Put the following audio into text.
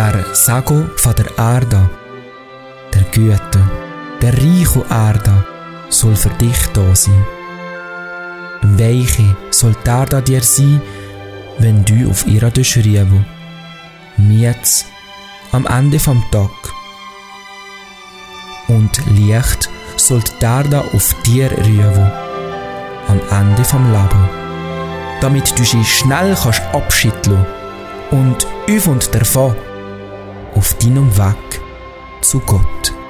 der Sago von der Erde, der Güte, der reichen Erde, soll für dich da sein. Welche soll die Erde dir sein, wenn du auf ihr schreiben? Jetzt, am Ende vom Tag. Und Licht soll die Erde auf dir rühren, am Ende vom Leben, damit du sie schnell kannst abschütteln und auf und davon auf deinem Weg zu Gott.